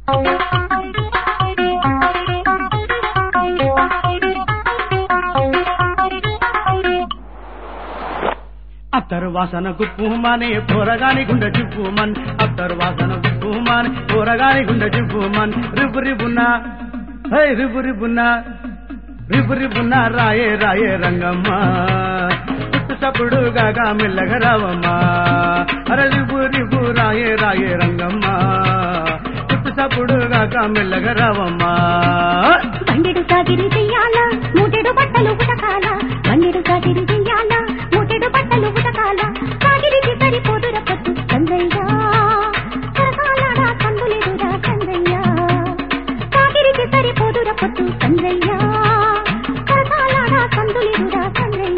అత్తరు వాసన గుప్పుమాని పోరగాని గుండె చిప్పుమన్ అత్తరు వాసన గుప్పుమాని పోరగాని గుండె చిప్పుమన్ రిబు రిబున్నా హై రిబు రిబున్నా రిబు రిబున్నా రాయే రాయే రంగమ్మ చుట్టు చప్పుడు గాగా మెల్లగా రావమ్మా అరే రిబు రిబు రాయే రాయే రంగమ్మ చుట్టు చప్పుడు గాగా మెల్లగా రావమ్మా బండెడు సాగిరి చెయ్యాల మూటెడు బట్టలు ఉతకాల బండెడు సాగిరి చెయ్యాల మూటెడు బట్టలు ఉతకాల సాగిరికి సరిపోదుర పట్టు చంద్రయ్య సరసాలాడా కందులేదురా చంద్రయ్య సాగిరికి సరిపోదుర పట్టు చంద్రయ్య సరసాలాడా కందులేదురా చంద్రయ్య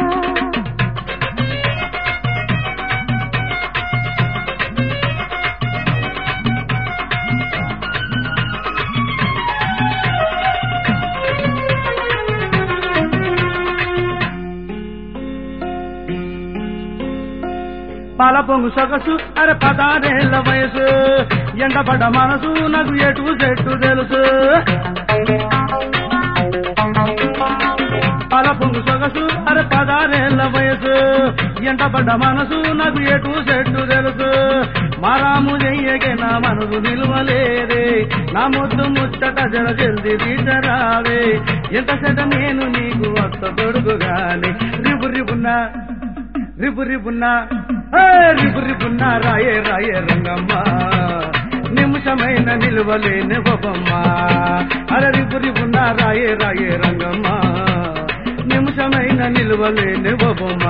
పాల పొంగు సొగసు అరే 16 ఏళ్ల వయసు ఎండపడ మనసు నాకు ఎటు చెట్టు తెలుసు పాల పొంగు సొగసు అరే 16 ఏళ్ల వయసు ఎండపడ్డ మనసు నాకు ఎటు చెట్టు తెలుసు మారాము చెయ్యగే నా మనసు నిలువలేదే నా ముద్దు ముచ్చట జర జల్ది తీసరావే ఎంత చెడ్డ నేను నీకు వస్త దొడుకుగాని రిబు రిబున్నా రిబు రిబున్నా రిబు రిబున్నా రాయే రాయే రంగమ్మ నిమిషమైన నిలువలేని బొమ్మ అరే రిబు రిబున్నా రాయే రాయే రంగమ్మ నిమిషమైన నిలువలేని బొమ్మ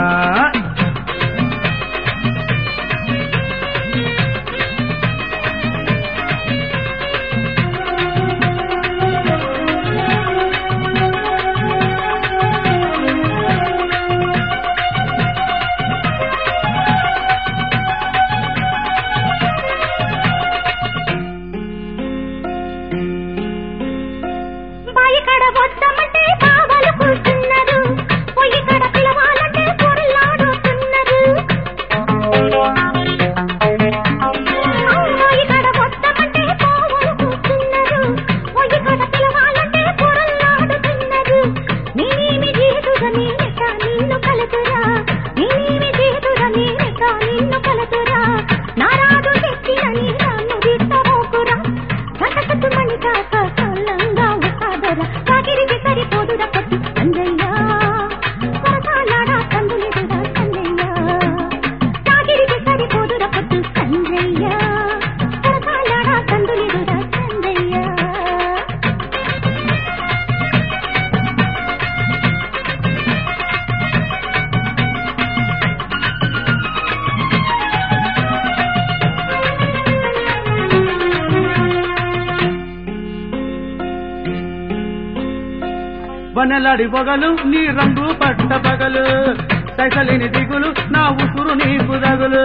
వనలాడి పొగలు నీ రంగు పట్ట పగలు సైసలిని దిగులు నా ఉసురు నీకు దగులు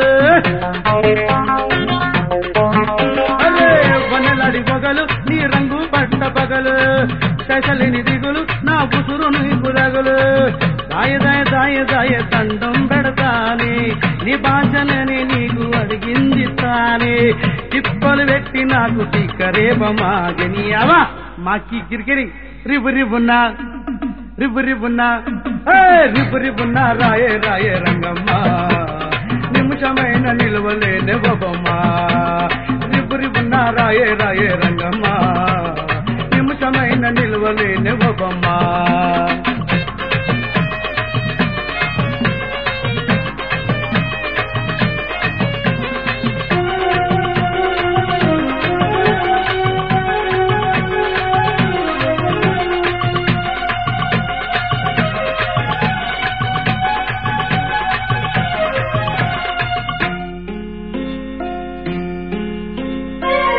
అరే వనలాడి పొగలు నీ రంగు పట్ట పగలు సైసలిని దిగులు నా ఉసురు నీకు దగులు దాయ దాయ దాయ దాయ దండం పెడతానే నీ భాషనని నీకు అడిగింది తానే తిప్పలు పెట్టి నాకు తిక్కరేపమాగని అవా మాకి గిరిగిరి రిబు రిబున్నా రిబు రిబున్నా రిబు రిబున్నా రాయే రాయే రంగమ్మ నిమిషమైన నిలువలేని బొమ్మ రిబు రిబున్నా రాయే రాయే రంగమ్మ నిమిషమైన నిలువలేని బొమ్మ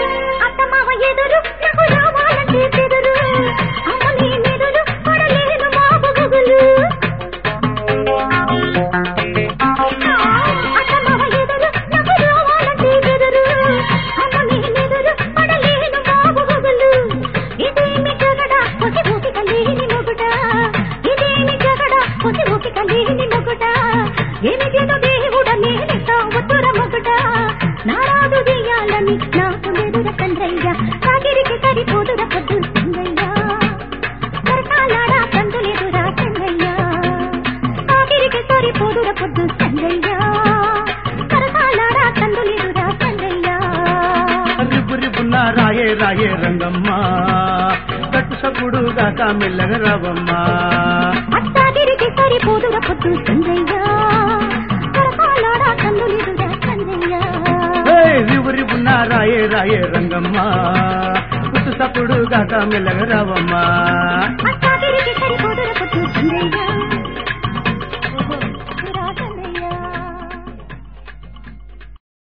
ఎదురు నాకు రావాలంటే చెదురు అమ్మ నీ మెదులు పడలేను గాక మెల్లగా రావమ్మా అత్తాగిరికి సరిపోదుర పొద్దు సంజయ్య కరకాలాడా కన్నులిదురా సంజయ్య రివురి ఉన్న రాయే రాయే రంగమ్మ పుట్టు తప్పుడు గాక మెల్లగా రావమ్మా అత్తాగిరికి సరిపోదుర పొద్దు సంజయ్య